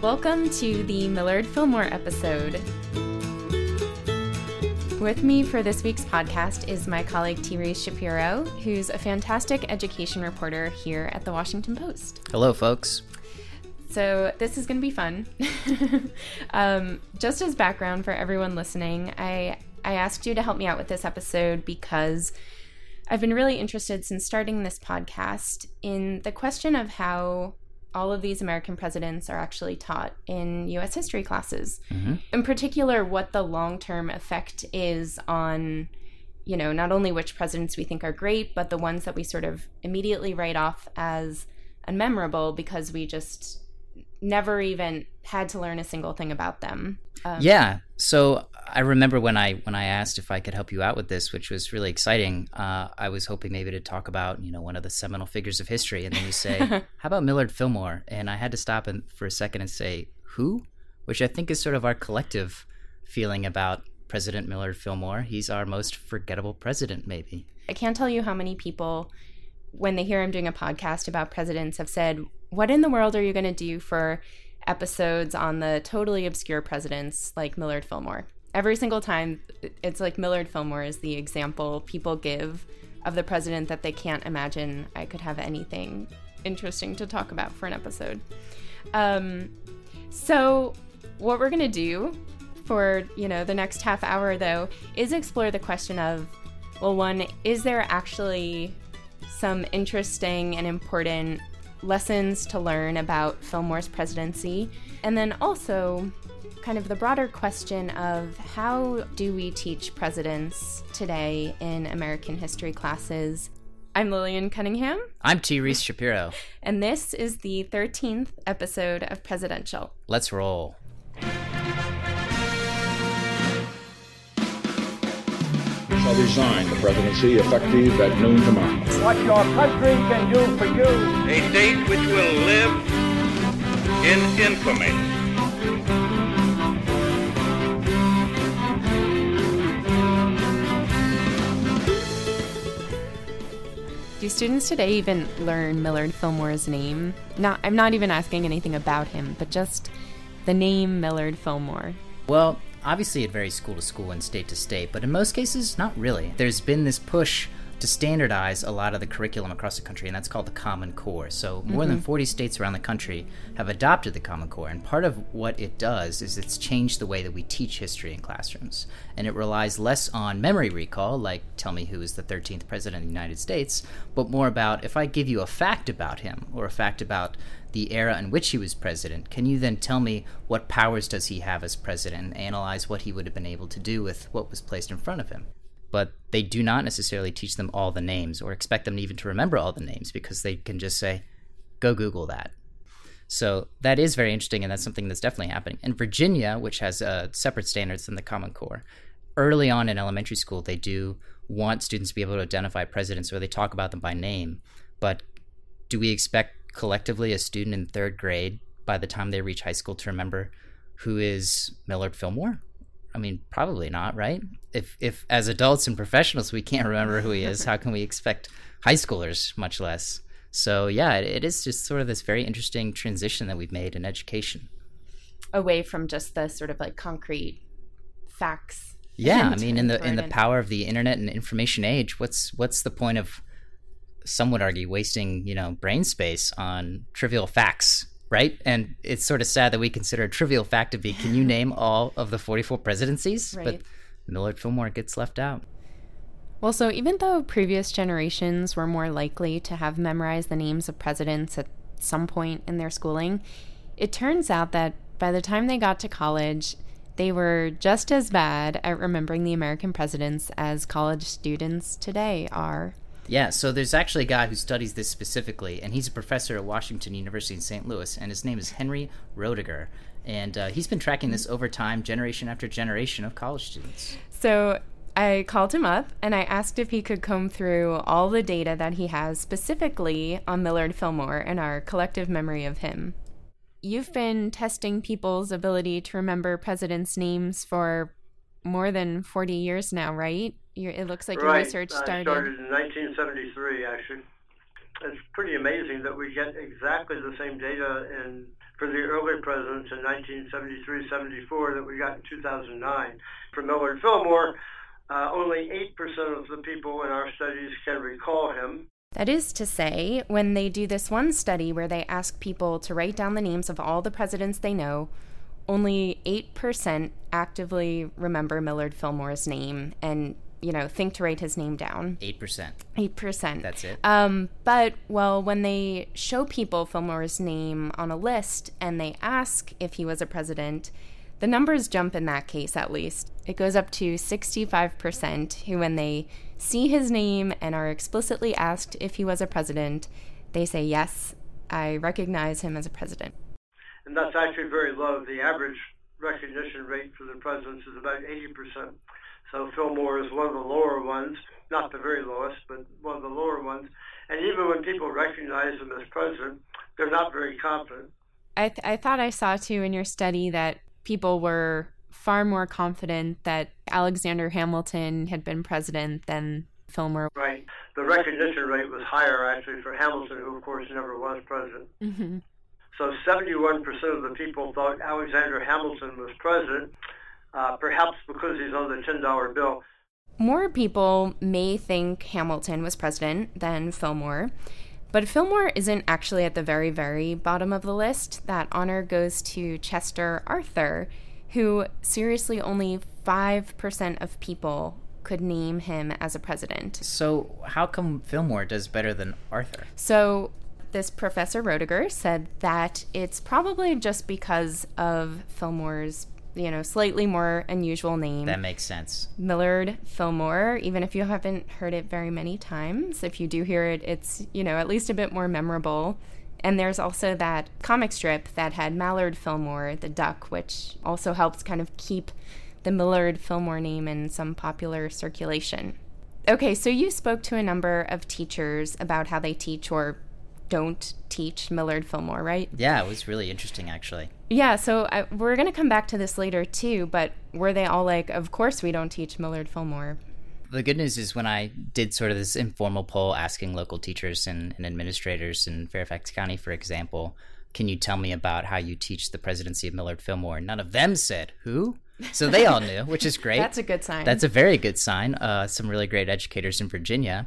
Welcome to the Millard Fillmore episode. With me for this week's podcast is my colleague Therese Shapiro, who's a fantastic education reporter here at the Washington Post. Hello, folks. So this is going to be fun. Just as background for everyone listening, I asked you to help me out with this episode because I've been really interested since starting this podcast in the question of how all of these American presidents are actually taught in U.S. history classes. Mm-hmm. In particular, what the long-term effect is on, not only which presidents we think are great, but the ones that we sort of immediately write off as unmemorable because we just never even had to learn a single thing about them. So I remember when I asked if I could help you out with this, which was really exciting, I was hoping maybe to talk about, one of the seminal figures of history. And then you say, how about Millard Fillmore? And I had to stop for a second and say, who? Which I think is sort of our collective feeling about President Millard Fillmore. He's our most forgettable president, maybe. I can't tell you how many people, when they hear I'm doing a podcast about presidents, have said, what in the world are you going to do for episodes on the totally obscure presidents like Millard Fillmore? Every single time, it's like Millard Fillmore is the example people give of the president that they can't imagine I could have anything interesting to talk about for an episode. So what we're going to do for, the next half hour, though, is explore the question of, well, one, is there actually some interesting and important lessons to learn about Fillmore's presidency? And then also kind of the broader question of how do we teach presidents today in American history classes? I'm Lillian Cunningham. I'm Therese Shapiro. And this is the 13th episode of Presidential. Let's roll. Shall resign the presidency effective at noon tomorrow. What your country can do for you. A date which will live in infamy. Do students today even learn Millard Fillmore's name? I'm not even asking anything about him, but just the name Millard Fillmore. Well, obviously it varies school to school and state to state, but in most cases, not really. There's been this push to standardize a lot of the curriculum across the country, and that's called the Common Core. So more than 40 states around the country have adopted the Common Core, and part of what it does is it's changed the way that we teach history in classrooms. And it relies less on memory recall, like tell me who is the 13th president of the United States, but more about if I give you a fact about him or a fact about the era in which he was president, can you then tell me what powers does he have as president and analyze what he would have been able to do with what was placed in front of him? But they do not necessarily teach them all the names or expect them even to remember all the names because they can just say, go Google that. So that is very interesting, and that's something that's definitely happening. In Virginia, which has separate standards than the Common Core, early on in elementary school, they do want students to be able to identify presidents, or they talk about them by name. But do we expect collectively a student in third grade, by the time they reach high school, to remember who is Millard Fillmore? I mean, probably not, right? If as adults and professionals we can't remember who he is, how can we expect high schoolers, much less? So yeah, it is just sort of this very interesting transition that we've made in education. Away from just the sort of like concrete facts. Yeah, I mean, in the power of the internet and information age, what's the point of, some would argue, wasting, brain space on trivial facts? Right? And it's sort of sad that we consider a trivial fact to be, can you name all of the 44 presidencies? Right. But Millard Fillmore gets left out. Well, so even though previous generations were more likely to have memorized the names of presidents at some point in their schooling, it turns out that by the time they got to college, they were just as bad at remembering the American presidents as college students today are. Yeah, so there's actually a guy who studies this specifically, and he's a professor at Washington University in St. Louis, and his name is Henry Roediger. And he's been tracking this over time, generation after generation of college students. So I called him up, and I asked if he could comb through all the data that he has specifically on Millard Fillmore and our collective memory of him. You've been testing people's ability to remember presidents' names for more than 40 years now, right? It looks like your research started... I started in 1973, actually. it's pretty amazing that we get exactly the same data for the early presidents in 1973-74 that we got in 2009. For Millard Fillmore, only 8% of the people in our studies can recall him. That is to say, when they do this one study where they ask people to write down the names of all the presidents they know, only 8% actively remember Millard Fillmore's name and, think to write his name down. 8%. 8%. That's it. But, when they show people Fillmore's name on a list and they ask if he was a president, the numbers jump in that case, at least. It goes up to 65% who, when they see his name and are explicitly asked if he was a president, they say, yes, I recognize him as a president. And that's actually very low. The average recognition rate for the presidents is about 80%. So Fillmore is one of the lower ones, not the very lowest, but one of the lower ones. And even when people recognize him as president, they're not very confident. I thought I saw, too, in your study that people were far more confident that Alexander Hamilton had been president than Fillmore. Right. The recognition rate was higher, actually, for Hamilton, who, of course, never was president. Mm-hmm. So 71% of the people thought Alexander Hamilton was president, perhaps because he's on the $10 bill. More people may think Hamilton was president than Fillmore, but Fillmore isn't actually at the very, very bottom of the list. That honor goes to Chester Arthur, who seriously only 5% of people could name him as a president. So how come Fillmore does better than Arthur? So this Professor Roediger said that it's probably just because of Fillmore's slightly more unusual name. That makes sense. Millard Fillmore, even if you haven't heard it very many times, if you do hear it, it's, at least a bit more memorable. And there's also that comic strip that had Mallard Fillmore, the duck, which also helps kind of keep the Millard Fillmore name in some popular circulation. Okay, so you spoke to a number of teachers about how they teach or don't teach Millard Fillmore, right? Yeah, it was really interesting, actually. Yeah, so we're going to come back to this later, too, but were they all like, of course we don't teach Millard Fillmore? The good news is when I did sort of this informal poll asking local teachers and administrators in Fairfax County, for example, can you tell me about how you teach the presidency of Millard Fillmore? None of them said, who? So they all knew, which is great. That's a good sign. That's a very good sign. Some really great educators in Virginia.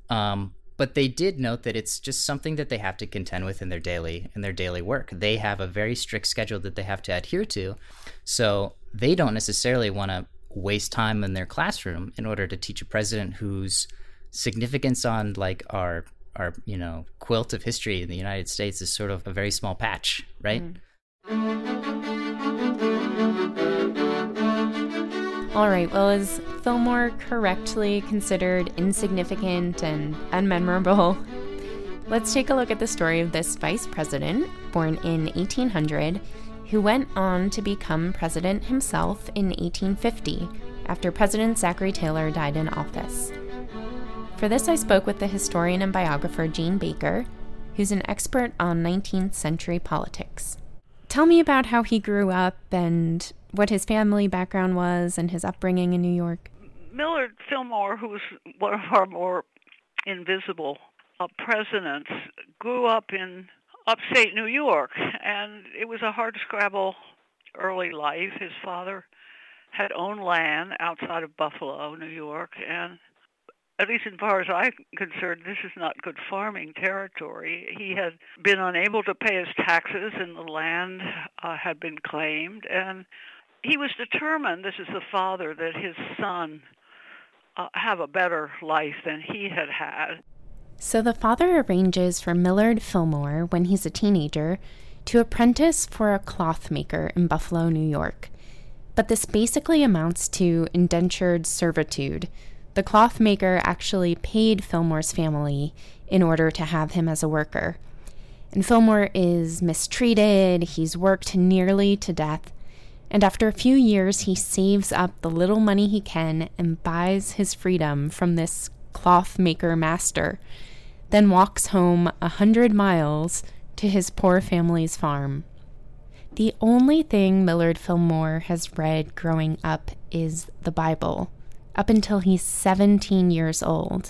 But they did note that it's just something that they have to contend with in their daily work. They have a very strict schedule that they have to adhere to. So they don't necessarily want to waste time in their classroom in order to teach a president whose significance on like our quilt of history in the United States is sort of a very small patch, right? All right, well, is Fillmore correctly considered insignificant and unmemorable? Let's take a look at the story of this vice president, born in 1800, who went on to become president himself in 1850, after President Zachary Taylor died in office. For this, I spoke with the historian and biographer Jane Baker, who's an expert on 19th century politics. Tell me about how he grew up and what his family background was and his upbringing in New York. Millard Fillmore, who was one of our more invisible presidents, grew up in upstate New York, and it was a hard-scrabble early life. His father had owned land outside of Buffalo, New York, and at least as far as I'm concerned, this is not good farming territory. He had been unable to pay his taxes, and the land had been claimed, and he was determined, this is the father, that his son have a better life than he had had. So the father arranges for Millard Fillmore, when he's a teenager, to apprentice for a cloth maker in Buffalo, New York. But this basically amounts to indentured servitude. The cloth maker actually paid Fillmore's family in order to have him as a worker. And Fillmore is mistreated, he's worked nearly to death, and after a few years he saves up the little money he can and buys his freedom from this cloth maker master, then walks home 100 miles to his poor family's farm. The only thing Millard Fillmore has read growing up is the Bible, up until he's 17 years old,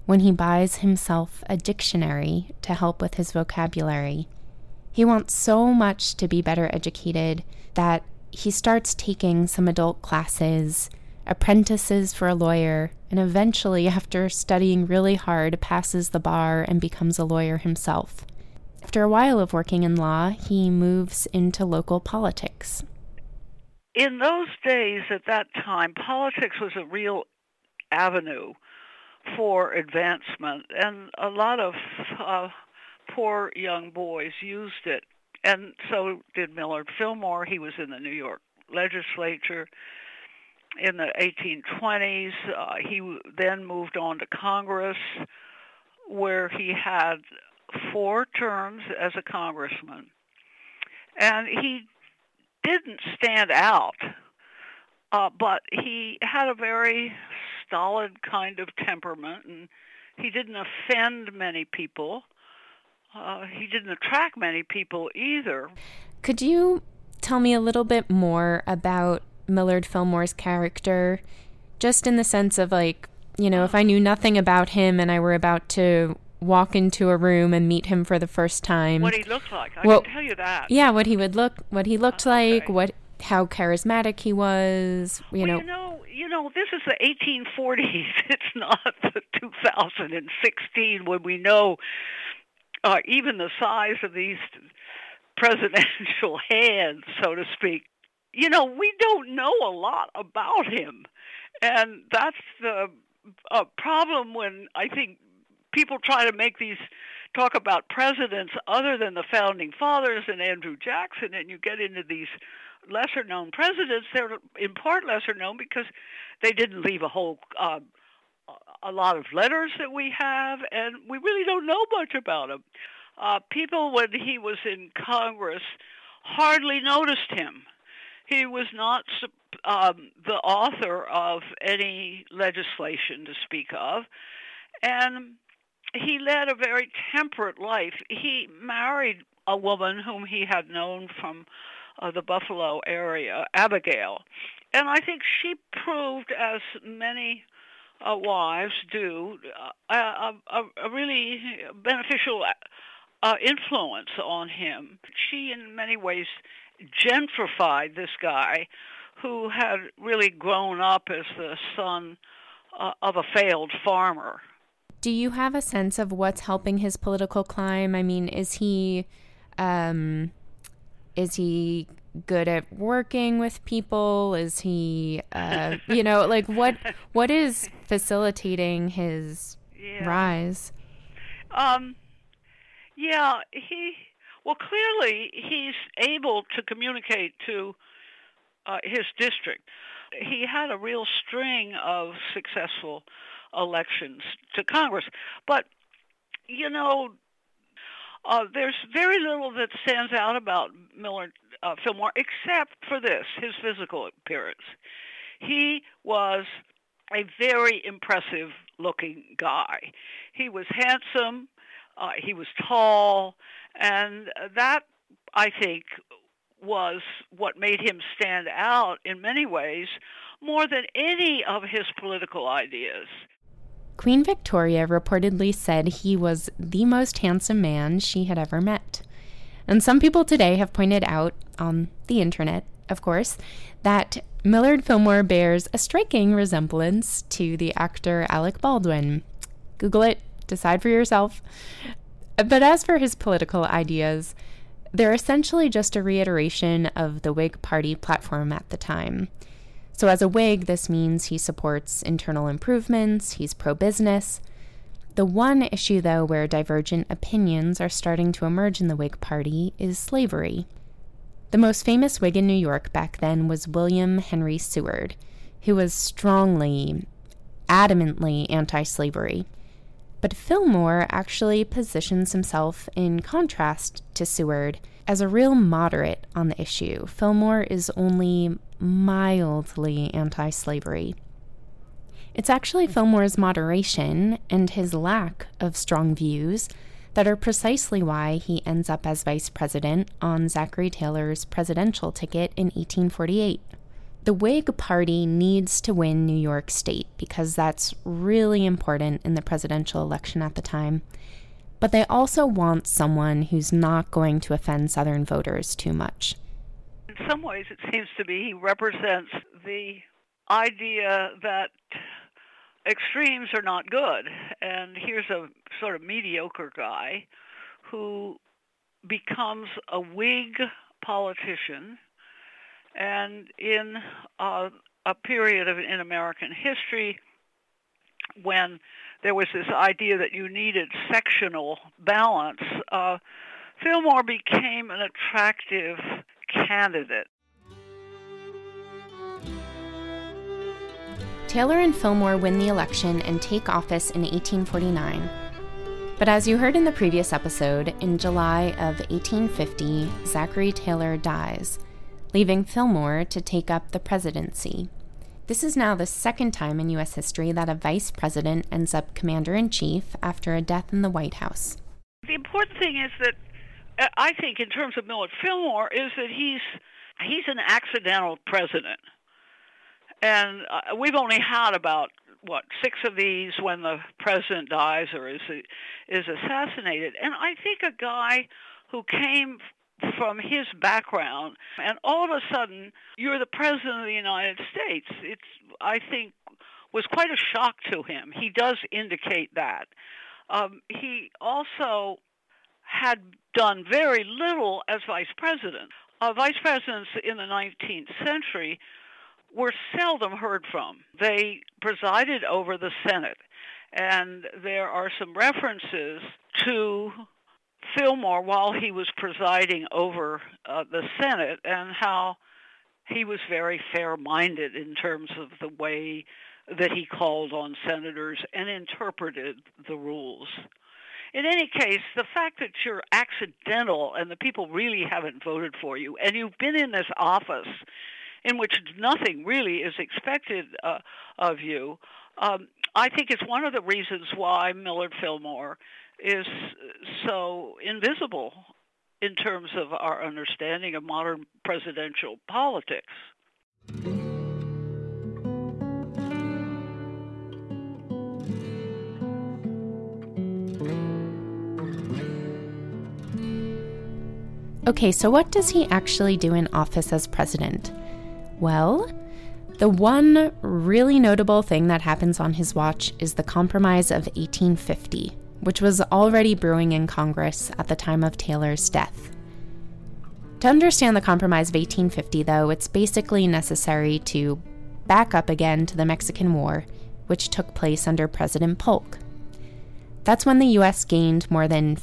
when he buys himself a dictionary to help with his vocabulary. He wants so much to be better educated that he starts taking some adult classes, apprentices for a lawyer, and eventually, after studying really hard, passes the bar and becomes a lawyer himself. After a while of working in law, he moves into local politics. In those days, at that time, politics was a real avenue for advancement, and a lot of poor young boys used it, and so did Millard Fillmore. He was in the New York legislature in the 1820s. He then moved on to Congress, where he had 4 terms as a congressman, and he didn't stand out, but he had a very stolid kind of temperament, and he didn't offend many people. He didn't attract many people either. Could you tell me a little bit more about Millard Fillmore's character, just in the sense of, like, you know, if I knew nothing about him and I were about to walk into a room and meet him for the first time, what he looked like? I can tell you that. Yeah, what he looked like, how charismatic he was, you know. You know, this is the 1840s. It's not the 2016 when we know even the size of these presidential hands, so to speak. You know, we don't know a lot about him. And that's the problem when I think people try to talk about presidents other than the founding fathers and Andrew Jackson, and you get into these lesser-known presidents. They're in part lesser-known because they didn't leave a lot of letters that we have, and we really don't know much about him. People, when he was in Congress, hardly noticed him. He was not the author of any legislation to speak of, and he led a very temperate life. He married a woman whom he had known from the Buffalo area, Abigail, and I think she proved, as many wives do, a really beneficial influence on him. She, in many ways, gentrified this guy who had really grown up as the son of a failed farmer. Do you have a sense of what's helping his political climb? I mean, is he good at working with people? Is he, you know, like what is facilitating his rise? Clearly he's able to communicate to his district. He had a real string of successful elections to Congress. But, you know, there's very little that stands out about Millard Fillmore except for this, his physical appearance. He was a very impressive-looking guy. He was handsome, he was tall, and that, I think, was what made him stand out in many ways more than any of his political ideas. Queen Victoria reportedly said he was the most handsome man she had ever met. And some people today have pointed out, on the internet, of course, that Millard Fillmore bears a striking resemblance to the actor Alec Baldwin. Google it, decide for yourself. But as for his political ideas, they're essentially just a reiteration of the Whig Party platform at the time. So as a Whig, this means he supports internal improvements, he's pro-business. The one issue, though, where divergent opinions are starting to emerge in the Whig Party is slavery. The most famous Whig in New York back then was William Henry Seward, who was strongly, adamantly anti-slavery. But Fillmore actually positions himself in contrast to Seward as a real moderate on the issue. Fillmore is only mildly anti-slavery. It's actually Fillmore's moderation and his lack of strong views that are precisely why he ends up as vice president on Zachary Taylor's presidential ticket in 1848. The Whig Party needs to win New York State because that's really important in the presidential election at the time. But they also want someone who's not going to offend Southern voters too much. In some ways, it seems to me he represents the idea that extremes are not good. And here's a sort of mediocre guy who becomes a Whig politician, and in a period in American history when there was this idea that you needed sectional balance, Fillmore became an attractive candidate. Taylor and Fillmore win the election and take office in 1849. But as you heard in the previous episode, in July of 1850, Zachary Taylor dies, leaving Fillmore to take up the presidency. This is now the second time in U.S. history that a vice president ends up commander-in-chief after a death in the White House. The important thing is that I think in terms of Millard Fillmore is that he's an accidental president. And we've only had about, 6 of these when the president dies or is assassinated. And I think a guy who came from his background and all of a sudden you're the president of the United States, I think was quite a shock to him. He does indicate that. He also had done very little as vice president. Vice presidents in the 19th century were seldom heard from. They presided over the Senate, and there are some references to Fillmore while he was presiding over the Senate and how he was very fair-minded in terms of the way that he called on senators and interpreted the rules. In any case, the fact that you're accidental and the people really haven't voted for you, and you've been in this office in which nothing really is expected of you, I think it's one of the reasons why Millard Fillmore is so invisible in terms of our understanding of modern presidential politics. Okay, so what does he actually do in office as president? Well, the one really notable thing that happens on his watch is the Compromise of 1850, which was already brewing in Congress at the time of Taylor's death. To understand the Compromise of 1850, though, it's basically necessary to back up again to the Mexican War, which took place under President Polk. That's when the U.S. gained more than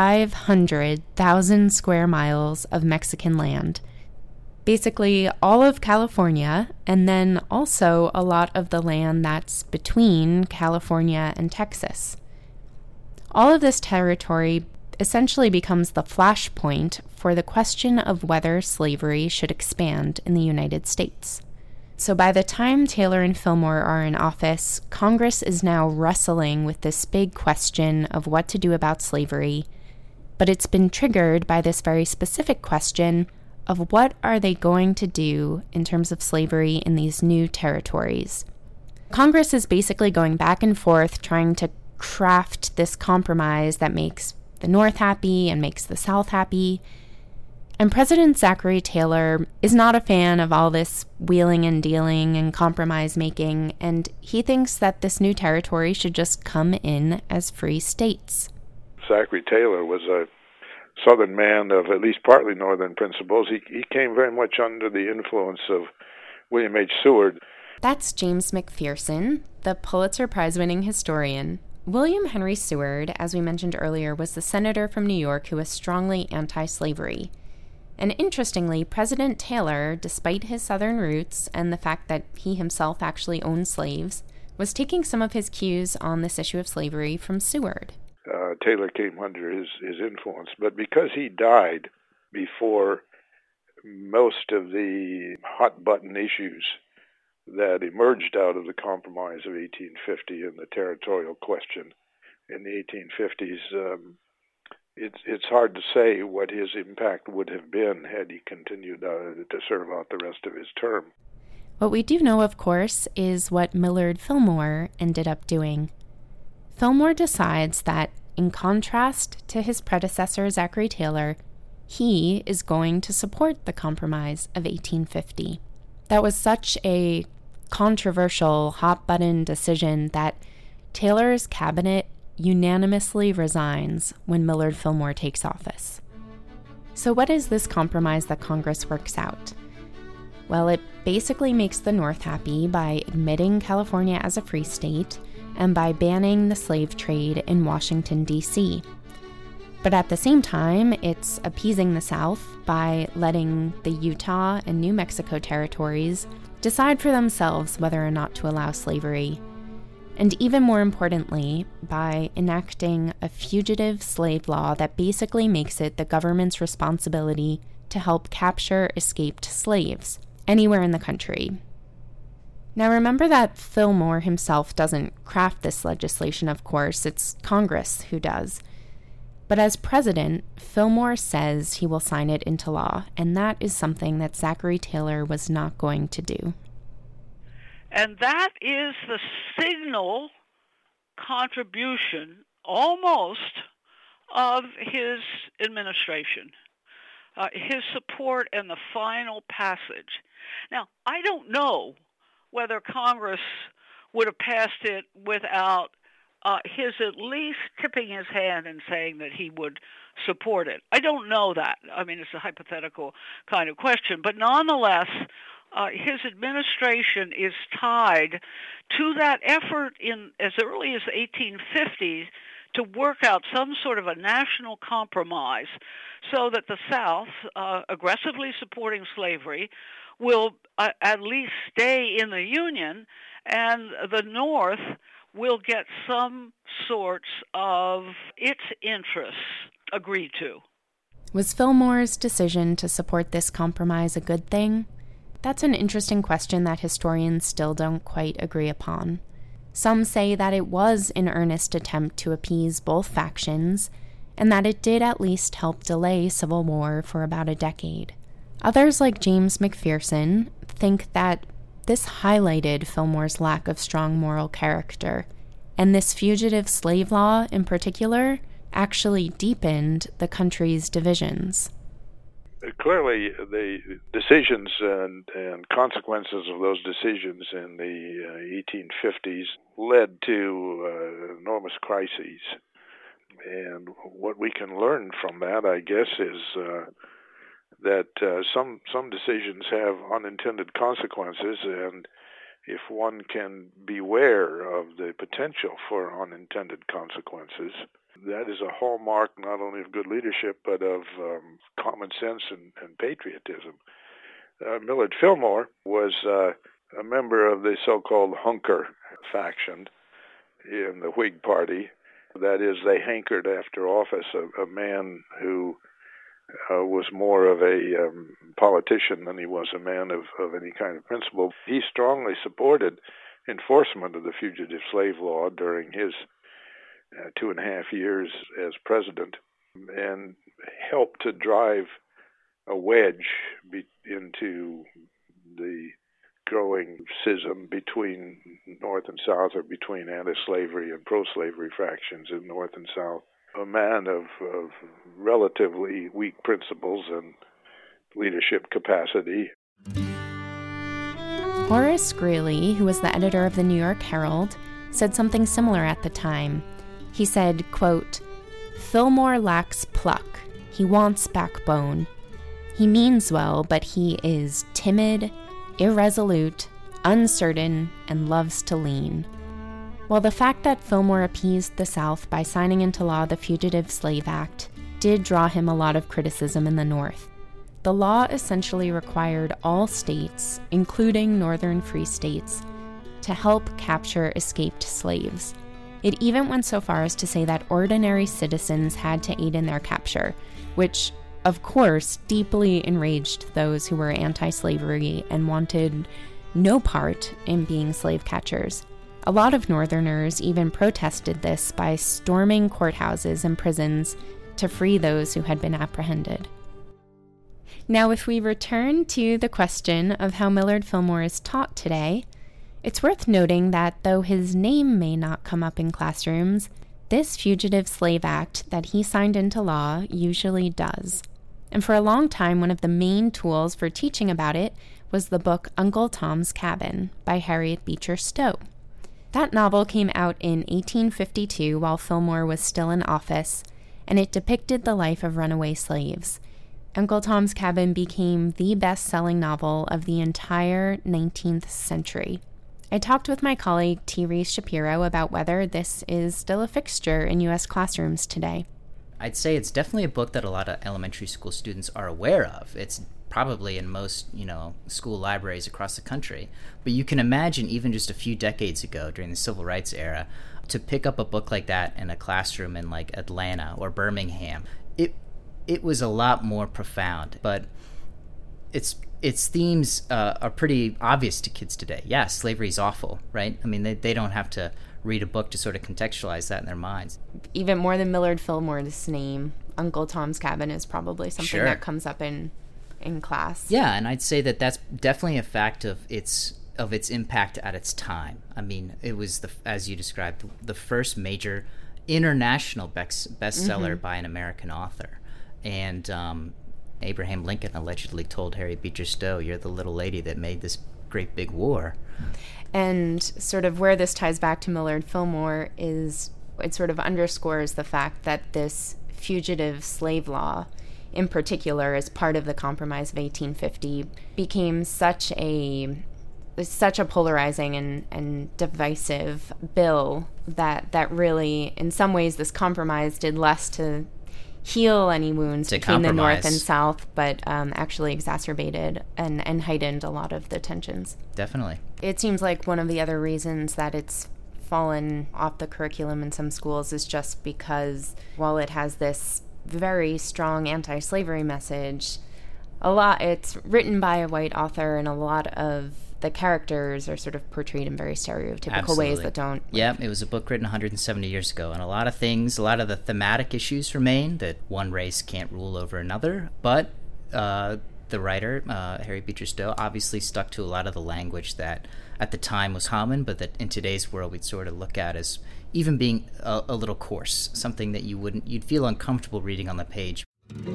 500,000 square miles of Mexican land, basically all of California, and then also a lot of the land that's between California and Texas. All of this territory essentially becomes the flashpoint for the question of whether slavery should expand in the United States. So by the time Taylor and Fillmore are in office, Congress is now wrestling with this big question of what to do about slavery, but it's been triggered by this very specific question of what are they going to do in terms of slavery in these new territories. Congress is basically going back and forth trying to craft this compromise that makes the North happy and makes the South happy. And President Zachary Taylor is not a fan of all this wheeling and dealing and compromise making, and he thinks that this new territory should just come in as free states. Zachary Taylor was a Southern man of at least partly Northern principles. He came very much under the influence of William H. Seward. That's James McPherson, the Pulitzer Prize-winning historian. William Henry Seward, as we mentioned earlier, was the senator from New York who was strongly anti-slavery. And interestingly, President Taylor, despite his Southern roots and the fact that he himself actually owned slaves, was taking some of his cues on this issue of slavery from Seward. Taylor came under his influence, but because he died before most of the hot-button issues that emerged out of the Compromise of 1850 and the territorial question in the 1850s, it's hard to say what his impact would have been had he continued to serve out the rest of his term. What we do know, of course, is what Millard Fillmore ended up doing. Fillmore decides that, in contrast to his predecessor Zachary Taylor, he is going to support the Compromise of 1850. That was such a controversial, hot-button decision that Taylor's cabinet unanimously resigns when Millard Fillmore takes office. So what is this compromise that Congress works out? Well, it basically makes the North happy by admitting California as a free state and by banning the slave trade in Washington, D.C. But at the same time, it's appeasing the South by letting the Utah and New Mexico territories decide for themselves whether or not to allow slavery. And even more importantly, by enacting a fugitive slave law that basically makes it the government's responsibility to help capture escaped slaves anywhere in the country. Now remember that Fillmore himself doesn't craft this legislation, of course, it's Congress who does. But as president, Fillmore says he will sign it into law, and that is something that Zachary Taylor was not going to do. And that is the signal contribution, almost, of his administration, his support in the final passage. Now, I don't know whether Congress would have passed it without his at least tipping his hand and saying that he would support it. I don't know that. I mean, it's a hypothetical kind of question. But nonetheless, his administration is tied to that effort in as early as the 1850s to work out some sort of a national compromise so that the South, aggressively supporting slavery, will at least stay in the Union, and the North will get some sorts of its interests agreed to. Was Fillmore's decision to support this compromise a good thing? That's an interesting question that historians still don't quite agree upon. Some say that it was an earnest attempt to appease both factions, and that it did at least help delay civil war for about a decade. Others, like James McPherson, think that this highlighted Fillmore's lack of strong moral character, and this fugitive slave law in particular actually deepened the country's divisions. Clearly, the decisions and consequences of those decisions in the 1850s led to enormous crises. And what we can learn from that, I guess, is that some decisions have unintended consequences, and if one can beware of the potential for unintended consequences, that is a hallmark not only of good leadership, but of common sense and patriotism. Millard Fillmore was a member of the so-called Hunker faction in the Whig Party. That is, they hankered after office, a man who was more of a politician than he was a man of any kind of principle. He strongly supported enforcement of the fugitive slave law during his 2.5 years as president, and helped to drive a wedge into the growing schism between North and South, or between anti-slavery and pro-slavery factions in North and South. A man of relatively weak principles and leadership capacity. Horace Greeley, who was the editor of the New York Herald, said something similar at the time. He said, quote, "Fillmore lacks pluck. He wants backbone. He means well, but he is timid, irresolute, uncertain, and loves to lean." While the fact that Fillmore appeased the South by signing into law the Fugitive Slave Act did draw him a lot of criticism in the North, the law essentially required all states, including northern free states, to help capture escaped slaves. It even went so far as to say that ordinary citizens had to aid in their capture, which, of course, deeply enraged those who were anti-slavery and wanted no part in being slave catchers. A lot of Northerners even protested this by storming courthouses and prisons to free those who had been apprehended. Now, if we return to the question of how Millard Fillmore is taught today, it's worth noting that though his name may not come up in classrooms, this Fugitive Slave Act that he signed into law usually does. And for a long time, one of the main tools for teaching about it was the book Uncle Tom's Cabin by Harriet Beecher Stowe. That novel came out in 1852 while Fillmore was still in office, and it depicted the life of runaway slaves. Uncle Tom's Cabin became the best-selling novel of the entire 19th century. I talked with my colleague T. Reese Shapiro about whether this is still a fixture in U.S. classrooms today. I'd say it's definitely a book that a lot of elementary school students are aware of. It's probably in most, school libraries across the country. But you can imagine even just a few decades ago during the Civil Rights era, to pick up a book like that in a classroom in like Atlanta or Birmingham, it was a lot more profound. But its themes are pretty obvious to kids today. Yeah, slavery is awful, right? I mean, they don't have to read a book to sort of contextualize that in their minds. Even more than Millard Fillmore's name, Uncle Tom's Cabin is probably something that comes up in class. Yeah, and I'd say that that's definitely a fact of its impact at its time. I mean, it was, as you described, the first major international bestseller by an American author. And Abraham Lincoln allegedly told Harriet Beecher Stowe, "You're the little lady that made this great big war." And sort of where this ties back to Millard Fillmore is it sort of underscores the fact that this fugitive slave law, in particular, as part of the Compromise of 1850, became such a polarizing and divisive bill that really, in some ways, this compromise did less to heal any wounds between the North and South, but actually exacerbated and heightened a lot of the tensions. Definitely. It seems like one of the other reasons that it's fallen off the curriculum in some schools is just because while it has this very strong anti-slavery message, it's written by a white author, and a lot of the characters are sort of portrayed in very stereotypical ways that don't... Yeah, it was a book written 170 years ago, and a lot of the thematic issues remain, that one race can't rule over another, but the writer, Harriet Beecher Stowe, obviously stuck to a lot of the language that at the time was common, but that in today's world we'd sort of look at as even being a little coarse, something that you'd feel uncomfortable reading on the page.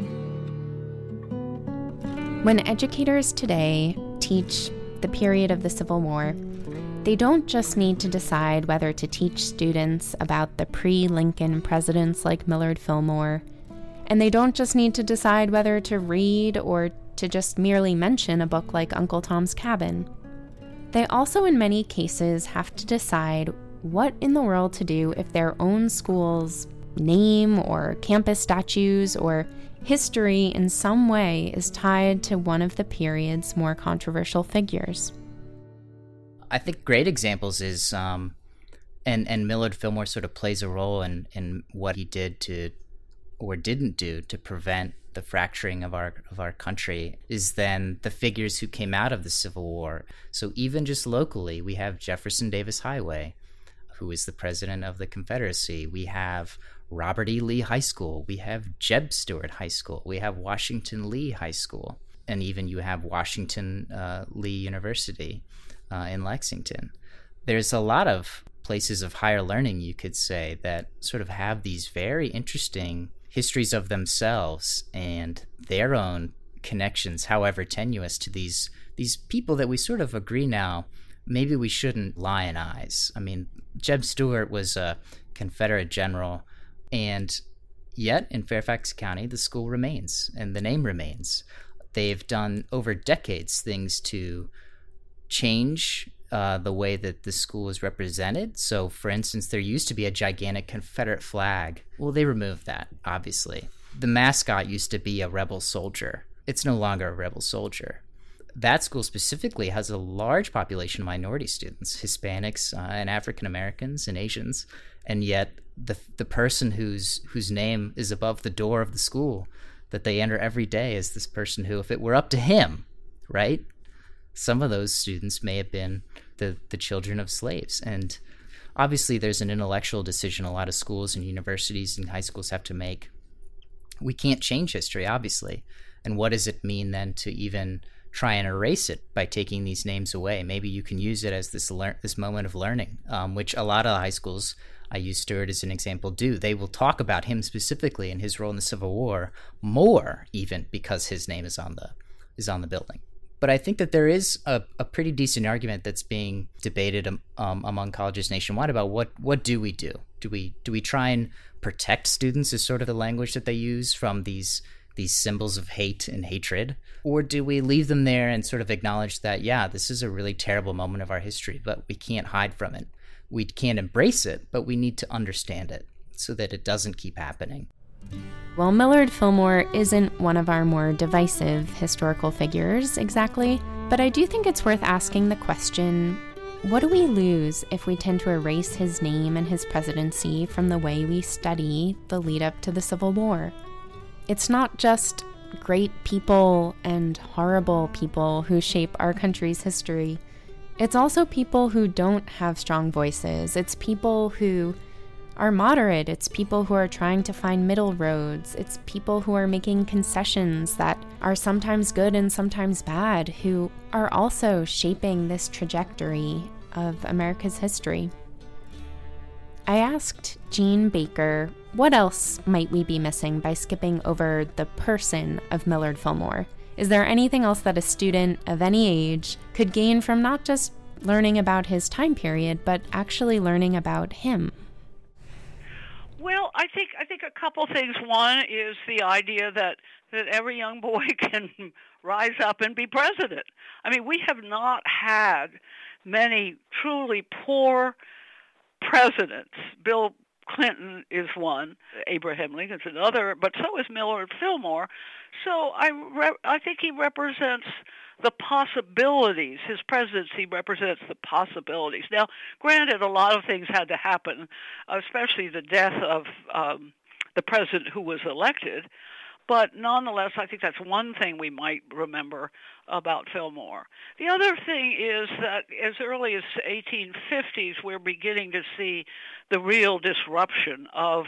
When educators today teach the period of the Civil War, they don't just need to decide whether to teach students about the pre-Lincoln presidents like Millard Fillmore, and they don't just need to decide whether to read or to just merely mention a book like Uncle Tom's Cabin. They also, in many cases, have to decide what in the world to do if their own school's name or campus statues or history in some way is tied to one of the period's more controversial figures. I think great examples is, and Millard Fillmore sort of plays a role in what he did to, or didn't do, to prevent the fracturing of our country, is then the figures who came out of the Civil War. So even just locally, we have Jefferson Davis Highway, who is the president of the Confederacy. We have Robert E. Lee High School. We have Jeb Stuart High School. We have Washington Lee High School. And even you have Washington Lee University in Lexington. There's a lot of places of higher learning, you could say, that sort of have these very interesting histories of themselves and their own connections, however tenuous, to these people that we sort of agree now maybe we shouldn't lionize. I mean, Jeb Stuart was a Confederate general, and yet in Fairfax County, the school remains and the name remains. They've done over decades things to change the way that the school is represented. So, for instance, there used to be a gigantic Confederate flag. Well, they removed that, obviously. The mascot used to be a rebel soldier. It's no longer a rebel soldier. That school specifically has a large population of minority students, Hispanics and African Americans and Asians, and yet the person whose name is above the door of the school that they enter every day is this person who, if it were up to him, right, some of those students may have been the children of slaves. And obviously there's an intellectual decision a lot of schools and universities and high schools have to make. We can't change history, obviously. And what does it mean then to even try and erase it by taking these names away? Maybe you can use it as this moment of learning, which a lot of high schools, I use Stewart as an example, do. They will talk about him specifically and his role in the Civil War more even because his name is on the building. But I think that there is a pretty decent argument that's being debated among colleges nationwide about what do we do? Do we try and protect students, is sort of the language that they use, from these symbols of hate and hatred? Or do we leave them there and sort of acknowledge that, yeah, this is a really terrible moment of our history, but we can't hide from it. We can't embrace it, but we need to understand it so that it doesn't keep happening. Well, Millard Fillmore isn't one of our more divisive historical figures exactly, but I do think it's worth asking the question, what do we lose if we tend to erase his name and his presidency from the way we study the lead up to the Civil War? It's not just great people and horrible people who shape our country's history. It's also people who don't have strong voices. It's people who are moderate. It's people who are trying to find middle roads. It's people who are making concessions that are sometimes good and sometimes bad, who are also shaping this trajectory of America's history. I asked Jean Baker, what else might we be missing by skipping over the person of Millard Fillmore? Is there anything else that a student of any age could gain from not just learning about his time period, but actually learning about him? Well, I think a couple things. One is the idea that every young boy can rise up and be president. I mean, we have not had many truly poor presidents. Bill Clinton is one, Abraham Lincoln's another, but so is Millard Fillmore. So I think he represents the possibilities. His presidency represents the possibilities. Now, granted, a lot of things had to happen, especially the death of the president who was elected. But nonetheless, I think that's one thing we might remember about Fillmore. The other thing is that as early as 1850s, we're beginning to see the real disruption of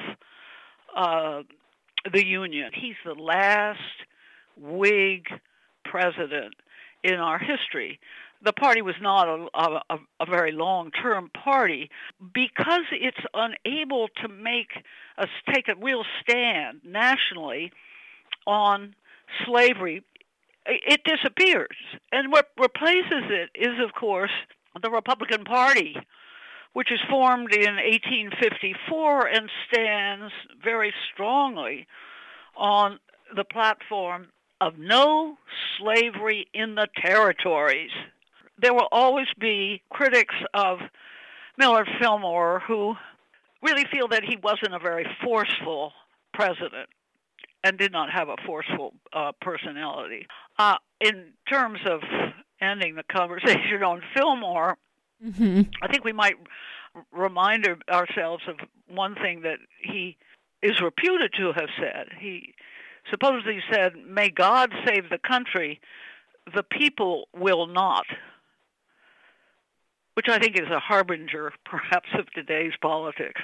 the Union. He's the last Whig president in our history. The party was not a very long-term party because it's unable to take a real stand nationally on slavery. It disappears. And what replaces it is, of course, the Republican Party, which is formed in 1854 and stands very strongly on the platform of no slavery in the territories. There will always be critics of Millard Fillmore who really feel that he wasn't a very forceful president and did not have a forceful personality. In terms of ending the conversation on Fillmore, I think we might remind ourselves of one thing that he is reputed to have said. He supposedly said, "May God save the country, the people will not," which I think is a harbinger, perhaps, of today's politics.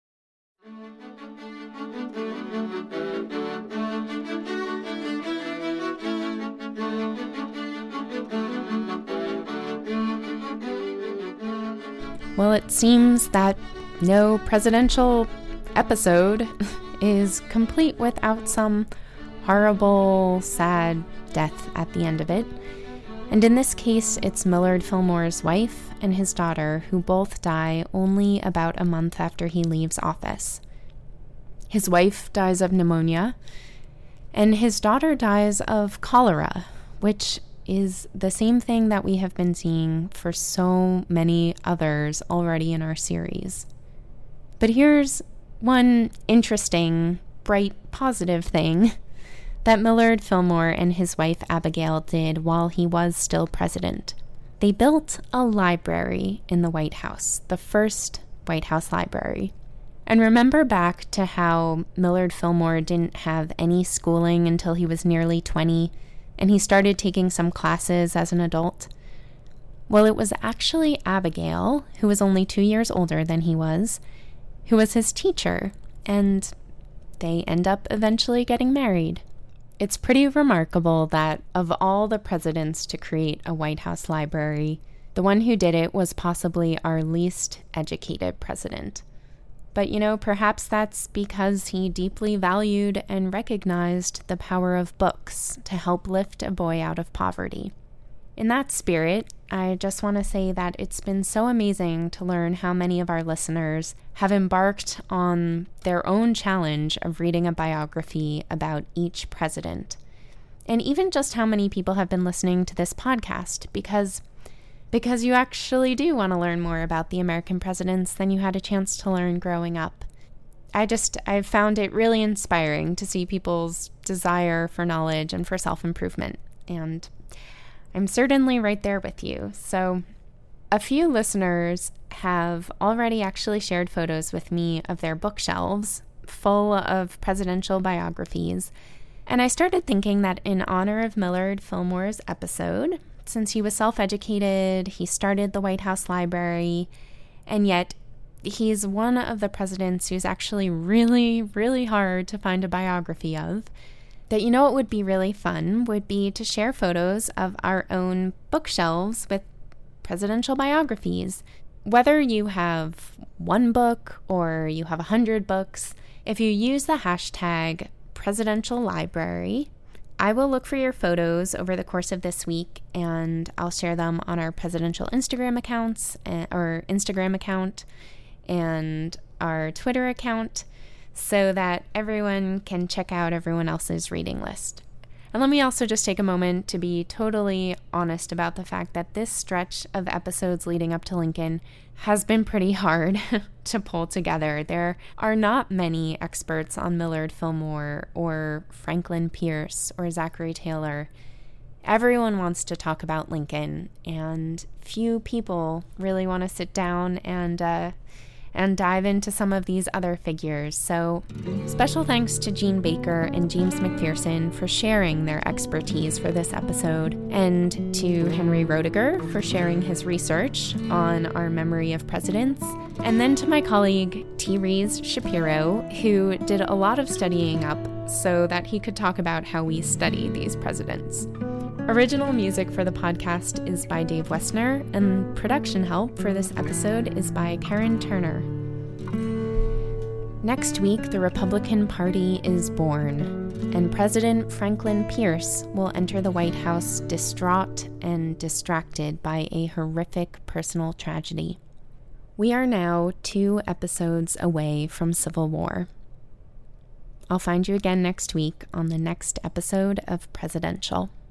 Well, it seems that no presidential episode is complete without some horrible, sad death at the end of it. And in this case, it's Millard Fillmore's wife and his daughter, who both die only about a month after he leaves office. His wife dies of pneumonia, and his daughter dies of cholera, which is the same thing that we have been seeing for so many others already in our series. But here's one interesting, bright, positive thing that Millard Fillmore and his wife Abigail did while he was still president. They built a library in the White House, the first White House library. And remember back to how Millard Fillmore didn't have any schooling until he was nearly 20, and he started taking some classes as an adult? Well, it was actually Abigail, who was only 2 years older than he was, who was his teacher, and they end up eventually getting married. It's pretty remarkable that of all the presidents to create a White House library, the one who did it was possibly our least educated president. But, perhaps that's because he deeply valued and recognized the power of books to help lift a boy out of poverty. In that spirit, I just want to say that it's been so amazing to learn how many of our listeners have embarked on their own challenge of reading a biography about each president. And even just how many people have been listening to this podcast, because you actually do want to learn more about the American presidents than you had a chance to learn growing up. I've found it really inspiring to see people's desire for knowledge and for self-improvement. And I'm certainly right there with you. So a few listeners have already actually shared photos with me of their bookshelves full of presidential biographies. And I started thinking that in honor of Millard Fillmore's episode, since he was self-educated, he started the White House Library, and yet he's one of the presidents who's actually really, really hard to find a biography of, that what would be really fun would be to share photos of our own bookshelves with presidential biographies. Whether you have one book or you have 100 books, if you use the hashtag presidential library, I will look for your photos over the course of this week, and I'll share them on our presidential Instagram accounts, or Instagram account, and our Twitter account, so that everyone can check out everyone else's reading list. And let me also just take a moment to be totally honest about the fact that this stretch of episodes leading up to Lincoln has been pretty hard to pull together. There are not many experts on Millard Fillmore or Franklin Pierce or Zachary Taylor. Everyone wants to talk about Lincoln, and few people really want to sit down and dive into some of these other figures. So special thanks to Jean Baker and James McPherson for sharing their expertise for this episode, and to Henry Roediger for sharing his research on our memory of presidents, and then to my colleague T. Rees Shapiro, who did a lot of studying up so that he could talk about how we study these presidents. Original music for the podcast is by Dave Westner, and production help for this episode is by Karen Turner. Next week, the Republican Party is born, and President Franklin Pierce will enter the White House distraught and distracted by a horrific personal tragedy. We are now 2 episodes away from Civil War. I'll find you again next week on the next episode of Presidential.